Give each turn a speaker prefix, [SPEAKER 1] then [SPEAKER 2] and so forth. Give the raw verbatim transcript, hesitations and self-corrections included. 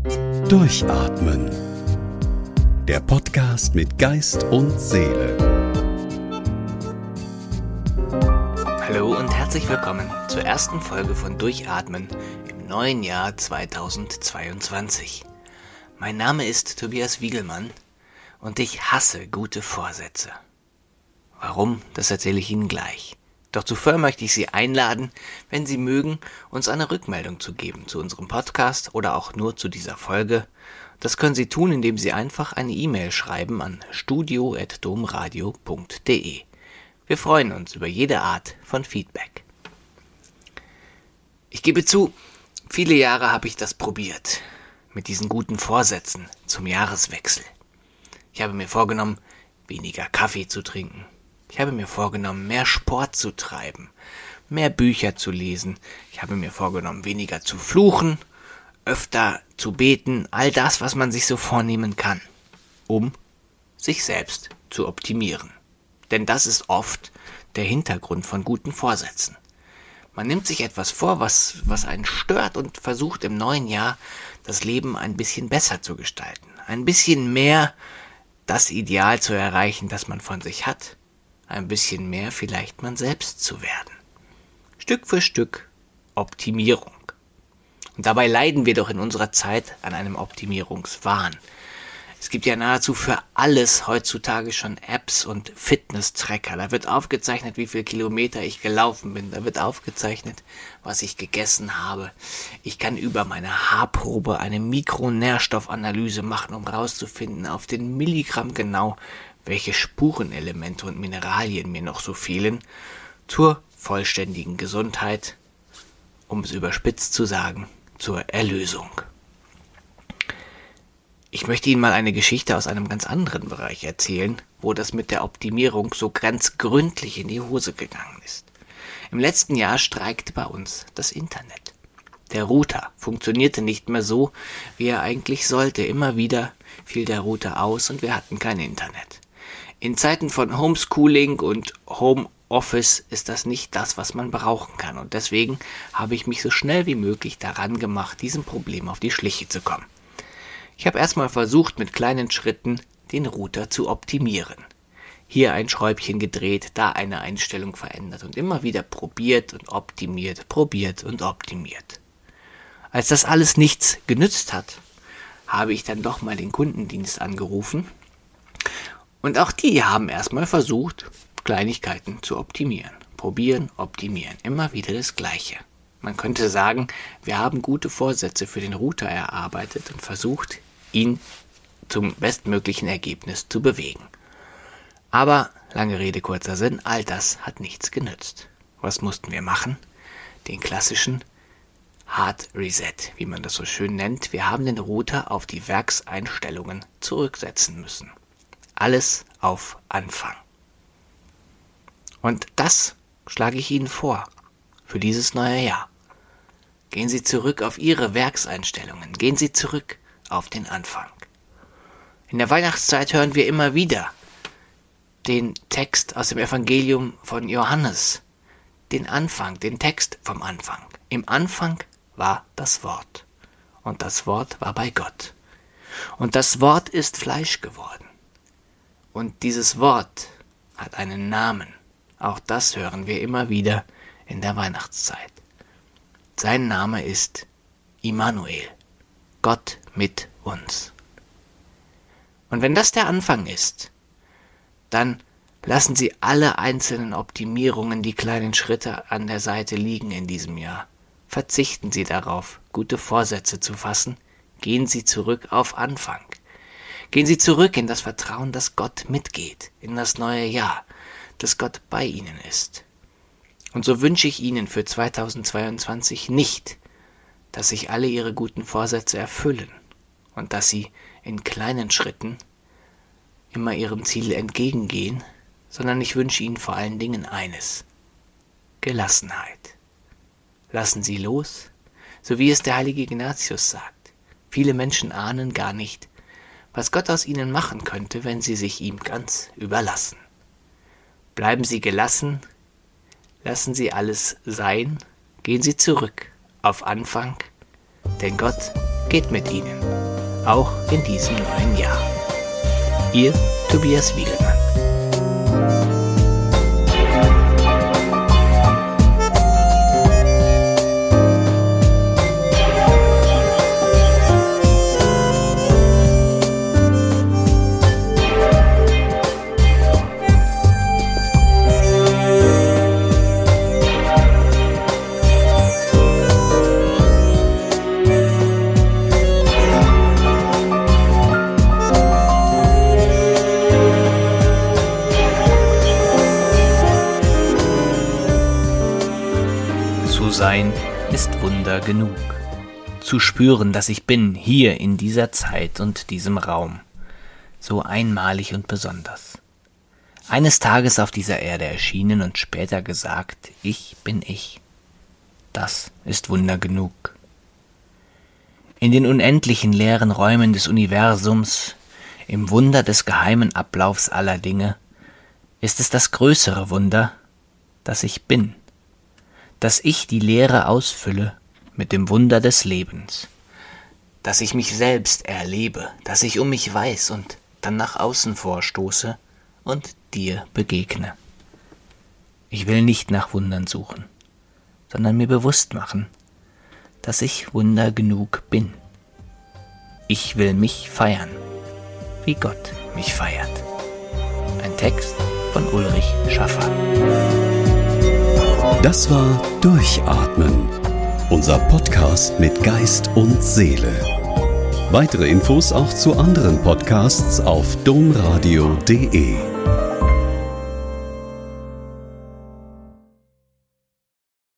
[SPEAKER 1] Durchatmen. Der Podcast mit Geist und Seele.
[SPEAKER 2] Hallo und herzlich willkommen zur ersten Folge von Durchatmen im neuen Jahr zweitausendzweiundzwanzig. Mein Name ist Tobias Wiegelmann und ich hasse gute Vorsätze. Warum, das erzähle ich Ihnen gleich. Doch zuvor möchte ich Sie einladen, wenn Sie mögen, uns eine Rückmeldung zu geben zu unserem Podcast oder auch nur zu dieser Folge. Das können Sie tun, indem Sie einfach eine E-Mail schreiben an studio at domradio punkt de. Wir freuen uns über jede Art von Feedback. Ich gebe zu, viele Jahre habe ich das probiert, mit diesen guten Vorsätzen zum Jahreswechsel. Ich habe mir vorgenommen, weniger Kaffee zu trinken. Ich habe mir vorgenommen, mehr Sport zu treiben, mehr Bücher zu lesen. Ich habe mir vorgenommen, weniger zu fluchen, öfter zu beten, all das, was man sich so vornehmen kann, um sich selbst zu optimieren. Denn das ist oft der Hintergrund von guten Vorsätzen. Man nimmt sich etwas vor, was, was einen stört und versucht im neuen Jahr das Leben ein bisschen besser zu gestalten. Ein bisschen mehr das Ideal zu erreichen, das man von sich hat. Ein bisschen mehr vielleicht man selbst zu werden. Stück für Stück Optimierung. Und dabei leiden wir doch in unserer Zeit an einem Optimierungswahn. Es gibt ja nahezu für alles heutzutage schon Apps und Fitness-Tracker. Da wird aufgezeichnet, wie viele Kilometer ich gelaufen bin. Da wird aufgezeichnet, was ich gegessen habe. Ich kann über meine Haarprobe eine Mikronährstoffanalyse machen, um herauszufinden, auf den Milligramm genau, welche Spurenelemente und Mineralien mir noch so fehlen, zur vollständigen Gesundheit, um es überspitzt zu sagen, zur Erlösung. Ich möchte Ihnen mal eine Geschichte aus einem ganz anderen Bereich erzählen, wo das mit der Optimierung so ganz gründlich in die Hose gegangen ist. Im letzten Jahr streikte bei uns das Internet. Der Router funktionierte nicht mehr so, wie er eigentlich sollte. Immer wieder fiel der Router aus und wir hatten kein Internet. In Zeiten von Homeschooling und Homeoffice ist das nicht das, was man brauchen kann. Und deswegen habe ich mich so schnell wie möglich daran gemacht, diesem Problem auf die Schliche zu kommen. Ich habe erstmal versucht, mit kleinen Schritten den Router zu optimieren. Hier ein Schräubchen gedreht, da eine Einstellung verändert und immer wieder probiert und optimiert, probiert und optimiert. Als das alles nichts genützt hat, habe ich dann doch mal den Kundendienst angerufen. Und auch die haben erstmal versucht, Kleinigkeiten zu optimieren. Probieren, optimieren. Immer wieder das Gleiche. Man könnte sagen, wir haben gute Vorsätze für den Router erarbeitet und versucht, ihn zum bestmöglichen Ergebnis zu bewegen. Aber, lange Rede, kurzer Sinn, all das hat nichts genützt. Was mussten wir machen? Den klassischen Hard Reset, wie man das so schön nennt. Wir haben den Router auf die Werkseinstellungen zurücksetzen müssen. Alles auf Anfang. Und das schlage ich Ihnen vor für dieses neue Jahr. Gehen Sie zurück auf Ihre Werkseinstellungen. Gehen Sie zurück auf den Anfang. In der Weihnachtszeit hören wir immer wieder den Text aus dem Evangelium von Johannes. Den Anfang, den Text vom Anfang. Im Anfang war das Wort. Und das Wort war bei Gott. Und das Wort ist Fleisch geworden. Und dieses Wort hat einen Namen. Auch das hören wir immer wieder in der Weihnachtszeit. Sein Name ist Immanuel, Gott mit uns. Und wenn das der Anfang ist, dann lassen Sie alle einzelnen Optimierungen, die kleinen Schritte an der Seite liegen in diesem Jahr. Verzichten Sie darauf, gute Vorsätze zu fassen. Gehen Sie zurück auf Anfang. Gehen Sie zurück in das Vertrauen, dass Gott mitgeht, in das neue Jahr, dass Gott bei Ihnen ist. Und so wünsche ich Ihnen für zweitausendzweiundzwanzig nicht, dass sich alle Ihre guten Vorsätze erfüllen und dass Sie in kleinen Schritten immer Ihrem Ziel entgegengehen, sondern ich wünsche Ihnen vor allen Dingen eines: Gelassenheit. Lassen Sie los, so wie es der heilige Ignatius sagt. Viele Menschen ahnen gar nicht, was Gott aus ihnen machen könnte, wenn sie sich ihm ganz überlassen. Bleiben Sie gelassen, lassen Sie alles sein, gehen Sie zurück auf Anfang, denn Gott geht mit Ihnen, auch in diesem neuen Jahr. Ihr Tobias Wiegelmann.
[SPEAKER 3] Zu sein ist Wunder genug. Zu spüren, dass ich bin, hier in dieser Zeit und diesem Raum. So einmalig und besonders. Eines Tages auf dieser Erde erschienen und später gesagt, ich bin ich. Das ist Wunder genug. In den unendlichen leeren Räumen des Universums, im Wunder des geheimen Ablaufs aller Dinge, ist es das größere Wunder, dass ich bin. Dass ich die Leere ausfülle mit dem Wunder des Lebens, dass ich mich selbst erlebe, dass ich um mich weiß und dann nach außen vorstoße und dir begegne. Ich will nicht nach Wundern suchen, sondern mir bewusst machen, dass ich Wunder genug bin. Ich will mich feiern, wie Gott mich feiert. Ein Text von Ulrich Schaffer.
[SPEAKER 1] Das war Durchatmen, unser Podcast mit Geist und Seele. Weitere Infos auch zu anderen Podcasts auf domradio punkt de.